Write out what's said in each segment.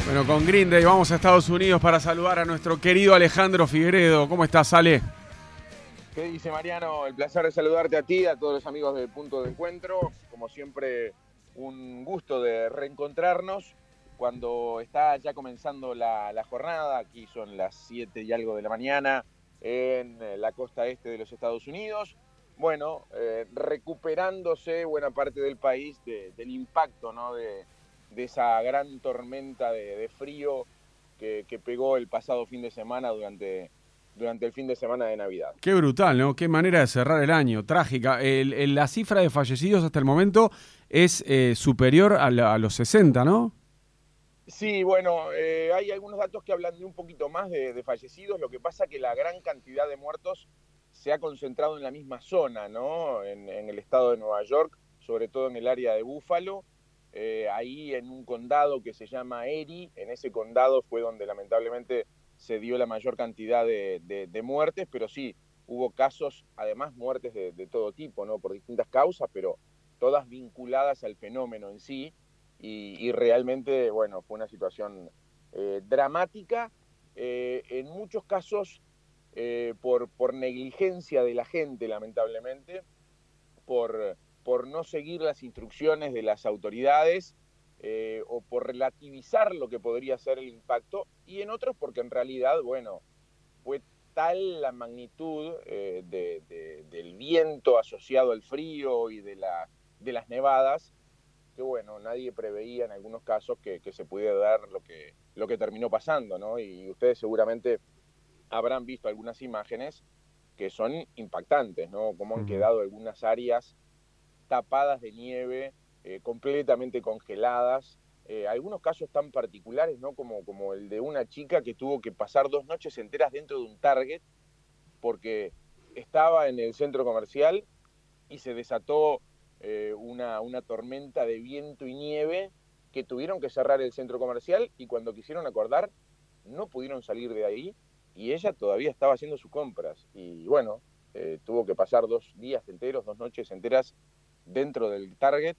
Bueno, con Green Day vamos a Estados Unidos para saludar a nuestro querido Alejandro Figueredo. ¿Cómo estás, Ale? ¿Qué dice Mariano? El placer de saludarte a ti, a todos los amigos del Punto de Encuentro. Como siempre, un gusto de reencontrarnos cuando está ya comenzando la jornada. Aquí son las 7 y algo de la mañana en la costa este de los Estados Unidos. Bueno, recuperándose buena parte del país del impacto, ¿no? de esa gran tormenta de frío que pegó el pasado fin de semana durante el fin de semana de Navidad. Qué brutal, ¿no? Qué manera de cerrar el año, trágica. La cifra de fallecidos hasta el momento es superior a los 60, ¿no? Sí, bueno, hay algunos datos que hablan de un poquito más de fallecidos. Lo que pasa que la gran cantidad de muertos se ha concentrado en la misma zona, ¿no? En el estado de Nueva York, sobre todo en el área de Búfalo. Ahí en un condado que se llama Erie, en ese condado fue donde lamentablemente se dio la mayor cantidad de muertes, pero sí, hubo casos, además muertes de todo tipo, ¿no? Por distintas causas, pero todas vinculadas al fenómeno en sí, y realmente, bueno, fue una situación dramática, en muchos casos por negligencia de la gente, lamentablemente, por no seguir las instrucciones de las autoridades o por relativizar lo que podría ser el impacto, y en otros porque en realidad, bueno, fue tal la magnitud del viento asociado al frío y de las nevadas, que bueno, nadie preveía en algunos casos que se pudiera dar lo que terminó pasando, ¿no? Y ustedes seguramente habrán visto algunas imágenes que son impactantes, ¿no? Cómo han quedado algunas áreas tapadas de nieve, completamente congeladas. Algunos casos tan particulares, ¿no? Como el de una chica que tuvo que pasar 2 noches enteras dentro de un Target porque estaba en el centro comercial y se desató una tormenta de viento y nieve que tuvieron que cerrar el centro comercial, y cuando quisieron acordar no pudieron salir de ahí, y ella todavía estaba haciendo sus compras. Y bueno, tuvo que pasar 2 días enteros, 2 noches enteras dentro del Target.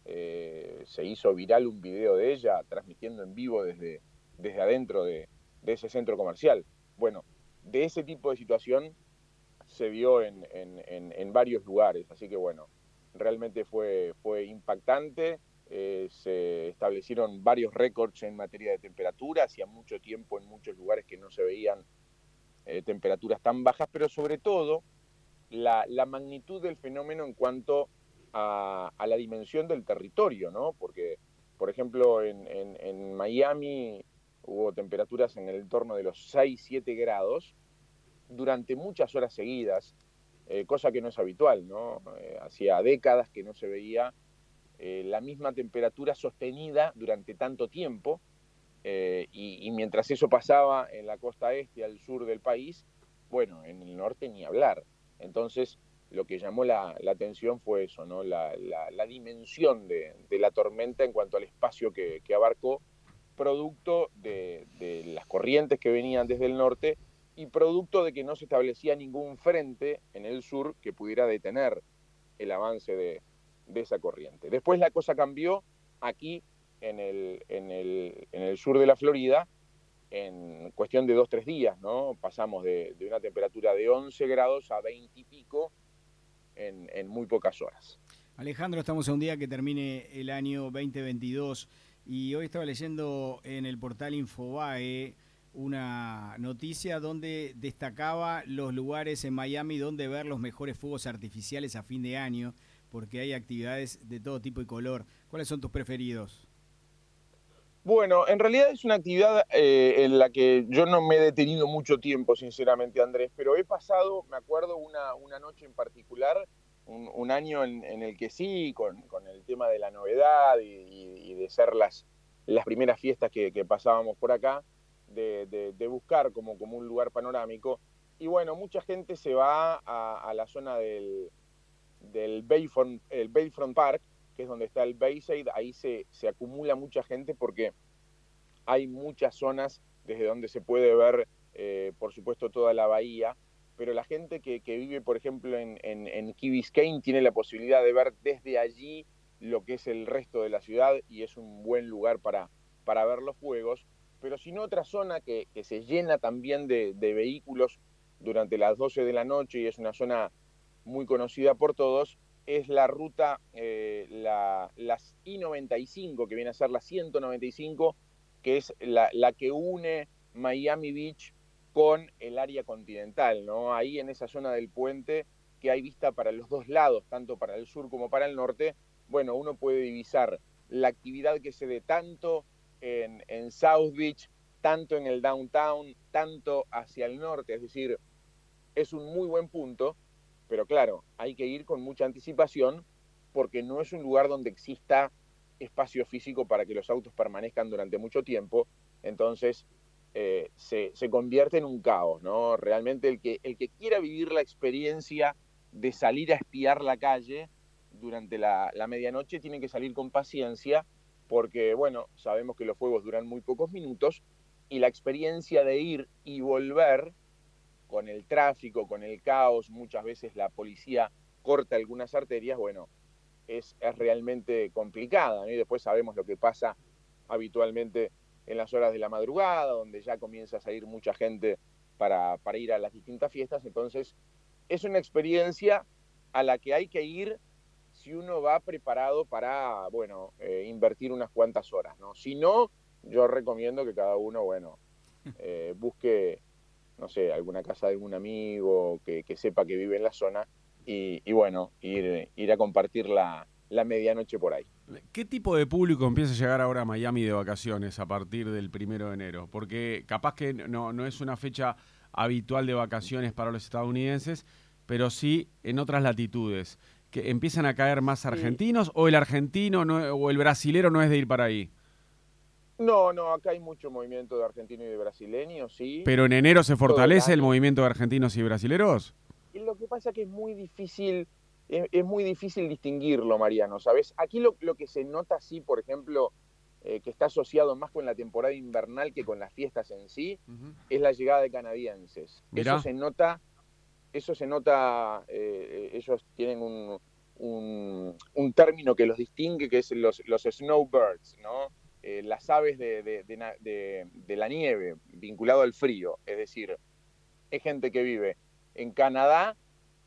Se hizo viral un video de ella transmitiendo en vivo desde adentro de ese centro comercial. Bueno, de ese tipo de situación se vio en varios lugares, así que bueno, realmente fue impactante. Se establecieron varios récords en materia de temperatura, hacía mucho tiempo en muchos lugares que no se veían temperaturas tan bajas, pero sobre todo la magnitud del fenómeno en cuanto a la dimensión del territorio, ¿no? Porque, por ejemplo, en Miami hubo temperaturas en el entorno de los 6-7 grados durante muchas horas seguidas, cosa que no es habitual, ¿no? Hacía décadas que no se veía la misma temperatura sostenida durante tanto tiempo, y mientras eso pasaba en la costa este y al sur del país, bueno, en el norte ni hablar. Entonces, lo que llamó la atención fue eso, ¿no? La dimensión de la tormenta en cuanto al espacio que abarcó, producto de las corrientes que venían desde el norte y producto de que no se establecía ningún frente en el sur que pudiera detener el avance de esa corriente. Después la cosa cambió aquí en el sur de la Florida en cuestión de 2-3 días, ¿no? Pasamos de una temperatura de 11 grados a 20 y pico en muy pocas horas. Alejandro, estamos a un día que termine el año 2022 y hoy estaba leyendo en el portal Infobae una noticia donde destacaba los lugares en Miami donde ver los mejores fuegos artificiales a fin de año, porque hay actividades de todo tipo y color. ¿Cuáles son tus preferidos? Bueno, en realidad es una actividad en la que yo no me he detenido mucho tiempo, sinceramente, Andrés, pero he pasado, me acuerdo, una noche en particular, un año en el que sí, con el tema de la novedad y de ser las primeras fiestas que pasábamos por acá, de buscar como un lugar panorámico. Y bueno, mucha gente se va a la zona del Bayfront Park, que es donde está el Bayside. Ahí se acumula mucha gente porque hay muchas zonas desde donde se puede ver, por supuesto, toda la bahía, pero la gente que vive, por ejemplo, en Key Biscayne tiene la posibilidad de ver desde allí lo que es el resto de la ciudad, y es un buen lugar para ver los fuegos, pero sino otra zona que se llena también de vehículos durante las 12 de la noche y es una zona muy conocida por todos, es la ruta, las I-95, que viene a ser la 195, que es la que une Miami Beach con el área continental, ¿no? Ahí en esa zona del puente que hay vista para los dos lados, tanto para el sur como para el norte, bueno, uno puede divisar la actividad que se dé tanto en South Beach, tanto en el downtown, tanto hacia el norte, es decir, es un muy buen punto, pero claro, hay que ir con mucha anticipación porque no es un lugar donde exista espacio físico para que los autos permanezcan durante mucho tiempo, entonces se convierte en un caos, ¿no? Realmente el que quiera vivir la experiencia de salir a espiar la calle durante la medianoche tiene que salir con paciencia porque, bueno, sabemos que los fuegos duran muy pocos minutos y la experiencia de ir y volver con el tráfico, con el caos, muchas veces la policía corta algunas arterias, bueno, es realmente complicada, ¿no? Y después sabemos lo que pasa habitualmente en las horas de la madrugada, donde ya comienza a salir mucha gente para ir a las distintas fiestas, entonces es una experiencia a la que hay que ir si uno va preparado para, bueno, invertir unas cuantas horas, ¿no? Si no, yo recomiendo que cada uno, bueno, busque, no sé, alguna casa de algún amigo que sepa que vive en la zona y bueno, ir a compartir la medianoche por ahí. ¿Qué tipo de público empieza a llegar ahora a Miami de vacaciones a partir del 1 de enero? Porque capaz que no es una fecha habitual de vacaciones para los estadounidenses, pero sí en otras latitudes. ¿Que empiezan a caer más argentinos o el argentino o el brasilero no es de ir para ahí? No, acá hay mucho movimiento de argentinos y de brasileños, sí. ¿Pero en enero se fortalece el movimiento de argentinos y brasileros? Y lo que pasa es que es muy difícil distinguirlo, Mariano, ¿sabes? Aquí lo que se nota, sí, por ejemplo, que está asociado más con la temporada invernal que con las fiestas en sí, es la llegada de canadienses. Mirá. Eso se nota, ellos tienen un término que los distingue, que es los snowbirds, ¿no? Las aves de la nieve, vinculado al frío. Es decir, es gente que vive en Canadá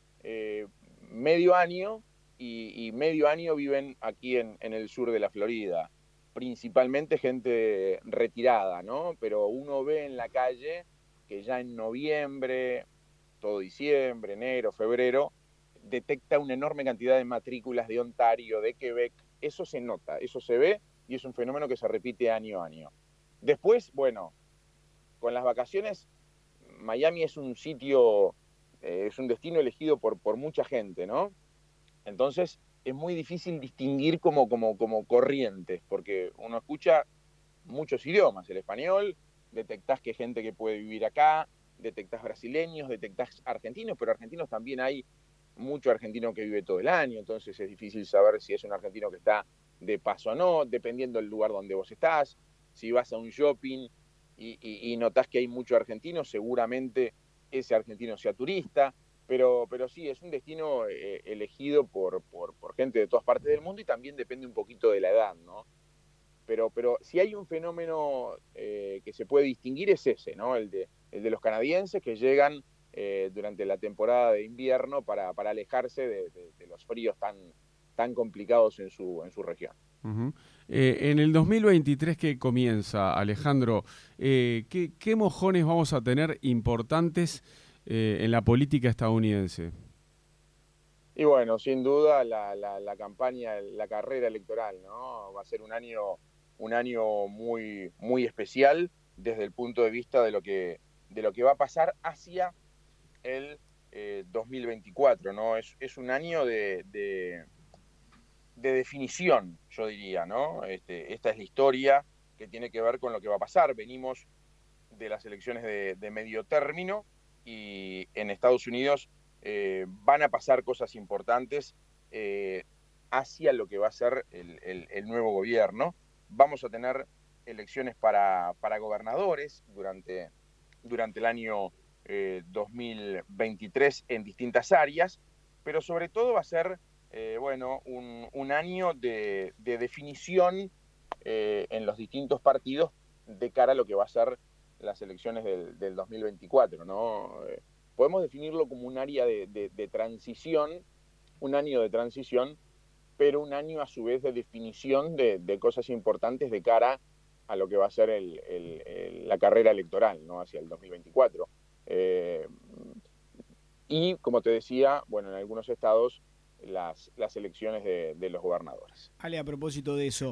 medio año y medio año viven aquí en el sur de la Florida. Principalmente gente retirada, ¿no? Pero uno ve en la calle que ya en noviembre, todo diciembre, enero, febrero, detecta una enorme cantidad de matrículas de Ontario, de Quebec. Eso se nota, eso se ve y es un fenómeno que se repite año a año. Después, bueno, con las vacaciones, Miami es un sitio, es un destino elegido por mucha gente, ¿no? Entonces es muy difícil distinguir como corrientes, porque uno escucha muchos idiomas, el español, detectás que hay gente que puede vivir acá, detectás brasileños, detectás argentinos, pero argentinos también hay mucho argentino que vive todo el año, entonces es difícil saber si es un argentino que está de paso o no, dependiendo del lugar donde vos estás. Si vas a un shopping y notás que hay mucho argentino, seguramente ese argentino sea turista, pero sí, es un destino elegido por gente de todas partes del mundo y también depende un poquito de la edad, ¿no? Pero si hay un fenómeno que se puede distinguir es ese, ¿no? El de los canadienses que llegan durante la temporada de invierno para alejarse de los fríos tan complicados en su región. Uh-huh. En el 2023 que comienza, Alejandro, ¿qué mojones vamos a tener importantes en la política estadounidense? Y bueno, sin duda la campaña, la carrera electoral, ¿no? Va a ser un año muy, muy especial desde el punto de vista de lo que va a pasar hacia el 2024, ¿no? Es un año de definición, yo diría, ¿no? Esta es la historia que tiene que ver con lo que va a pasar. Venimos de las elecciones de medio término y en Estados Unidos van a pasar cosas importantes hacia lo que va a ser el nuevo gobierno. Vamos a tener elecciones para gobernadores durante el año 2023 en distintas áreas, pero sobre todo va a ser un año de definición en los distintos partidos de cara a lo que va a ser las elecciones del 2024, ¿no? Podemos definirlo como un área de transición, un año de transición, pero un año a su vez de definición de cosas importantes de cara a lo que va a ser la carrera electoral, ¿no? Hacia el 2024. Y, como te decía, bueno, en algunos estados las elecciones de los gobernadores. Ale, a propósito de eso,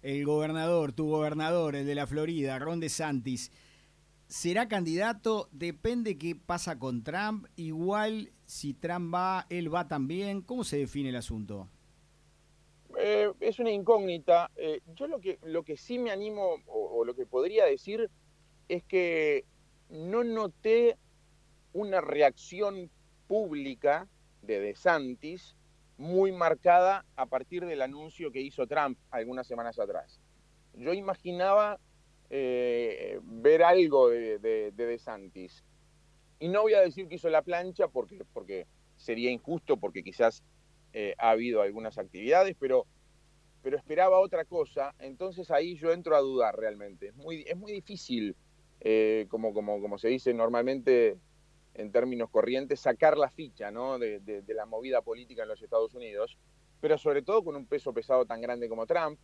tu gobernador, el de la Florida, Ron DeSantis, ¿será candidato? Depende qué pasa con Trump. Igual, si Trump va, él va también. ¿Cómo se define el asunto? Es una incógnita. Yo lo que sí me animo, o lo que podría decir, es que no noté una reacción pública de DeSantis muy marcada a partir del anuncio que hizo Trump algunas semanas atrás. Yo imaginaba ver algo de DeSantis. Y no voy a decir que hizo la plancha porque sería injusto, porque quizás ha habido algunas actividades, pero esperaba otra cosa. Entonces ahí yo entro a dudar realmente. Es muy difícil, como se dice normalmente en términos corrientes, sacar la ficha, ¿no? de la movida política en los Estados Unidos, pero sobre todo con un peso pesado tan grande como Trump.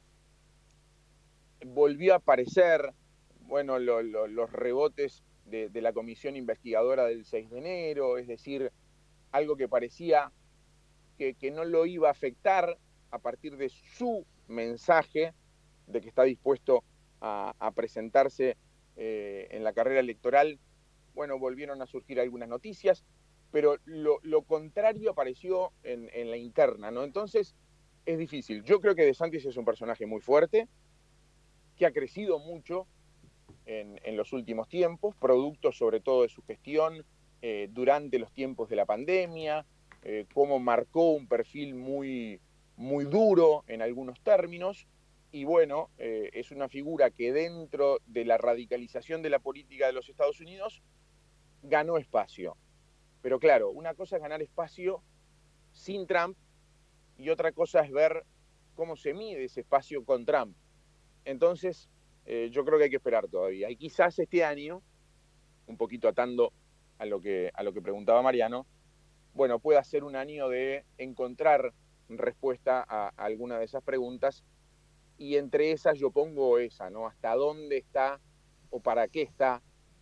Volvió a aparecer, bueno, los rebotes de la comisión investigadora del 6 de enero, es decir, algo que parecía que no lo iba a afectar a partir de su mensaje de que está dispuesto a presentarse en la carrera electoral. Bueno, volvieron a surgir algunas noticias, pero lo contrario apareció en la interna, ¿no? Entonces, es difícil. Yo creo que DeSantis es un personaje muy fuerte, que ha crecido mucho en los últimos tiempos, producto sobre todo de su gestión durante los tiempos de la pandemia, cómo marcó un perfil muy, muy duro en algunos términos, y bueno, es una figura que dentro de la radicalización de la política de los Estados Unidos ganó espacio. Pero claro, una cosa es ganar espacio sin Trump y otra cosa es ver cómo se mide ese espacio con Trump. Entonces, yo creo que hay que esperar todavía. Y quizás este año, un poquito atando a lo que preguntaba Mariano, bueno, pueda ser un año de encontrar respuesta a alguna de esas preguntas, y entre esas yo pongo esa, ¿no? ¿Hasta dónde está o para qué está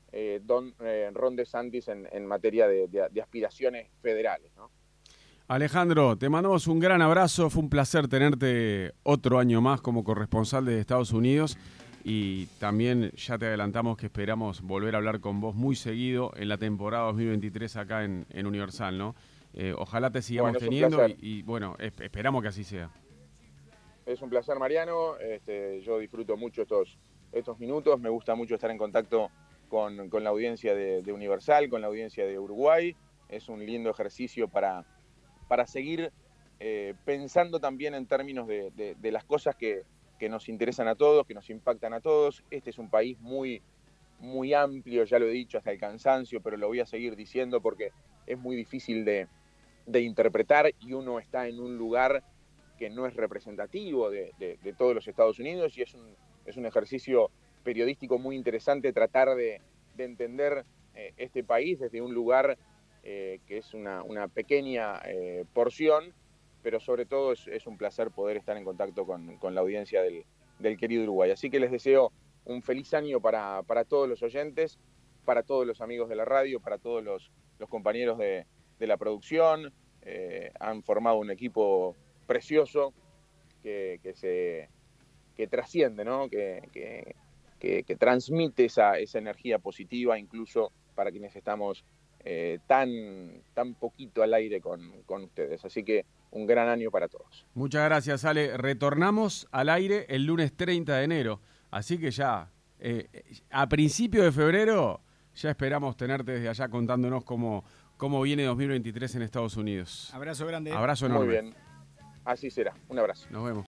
Ron DeSantis en materia de aspiraciones federales, ¿no? Alejandro, te mandamos un gran abrazo, fue un placer tenerte otro año más como corresponsal de Estados Unidos, y también ya te adelantamos que esperamos volver a hablar con vos muy seguido en la temporada 2023 acá en Universal, ¿no? Ojalá te sigamos teniendo y bueno, esperamos que así sea. Es un placer, Mariano. Yo disfruto mucho estos minutos, me gusta mucho estar en contacto con la audiencia de Universal, con la audiencia de Uruguay. Es un lindo ejercicio para seguir pensando también en términos de las cosas que nos interesan a todos, que nos impactan a todos. Este es un país muy, muy amplio, ya lo he dicho hasta el cansancio, pero lo voy a seguir diciendo porque es muy difícil de interpretar, y uno está en un lugar que no es representativo de todos los Estados Unidos, y es un ejercicio periodístico muy interesante tratar de entender este país desde un lugar que es una pequeña porción, pero sobre todo es un placer poder estar en contacto con la audiencia del querido Uruguay. Así que les deseo un feliz año para todos los oyentes, para todos los amigos de la radio, para todos los compañeros de la producción. Han formado un equipo precioso que trasciende, ¿no? que transmite esa energía positiva, incluso para quienes estamos tan poquito al aire con ustedes. Así que un gran año para todos. Muchas gracias, Ale. Retornamos al aire el lunes 30 de enero. Así que ya, a principio de febrero, ya esperamos tenerte desde allá contándonos cómo viene 2023 en Estados Unidos. Abrazo grande. Abrazo enorme. Muy bien. Así será. Un abrazo. Nos vemos.